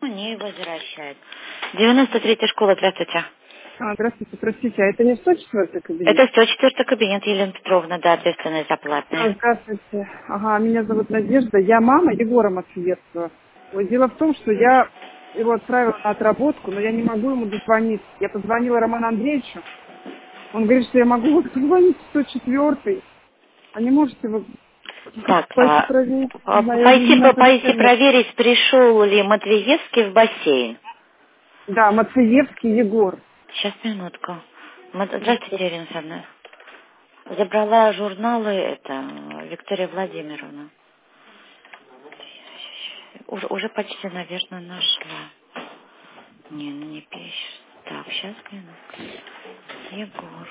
Не возвращает. 93-я школа, здравствуйте. Здравствуйте, простите, а это не 104-й кабинет? Это 104-й кабинет, Елена Петровна, да, ответственная за платная. Здравствуйте. Ага, меня зовут Надежда. Я мама Егора Матвеевского. Вот дело в том, что я его отправила на отработку, но я не могу ему дозвониться. Я позвонила Роману Андреевичу. Он говорит, что я могу вот позвонить в 104-й. А не можете вы Так, пойти проверить? пойти проверить, пришел ли Матвеевский в бассейн. Да, Матвеевский Егор. Сейчас, минутку. Здравствуйте, Ирина Александровна. Забрала журналы, Виктория Владимировна. Уже почти, наверное, нашла. Не пишет. Так, сейчас, минутку. Егор.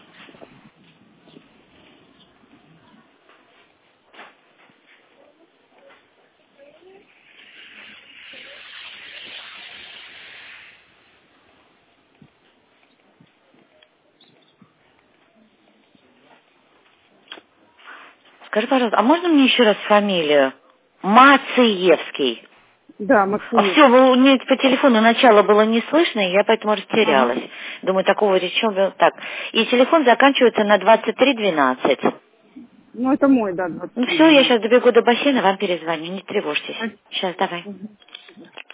Скажи, пожалуйста, а можно мне еще раз фамилию? Мациевский. Да, Все, Матвеевский. по телефону начало было не слышно, и я поэтому Ага. растерялась. Думаю, такого речи так. И телефон заканчивается на 2312. Ну, это мой, да, Ну все, я 2312. сейчас добегу до бассейна, вам перезвоню, не тревожьтесь. Сейчас, давай.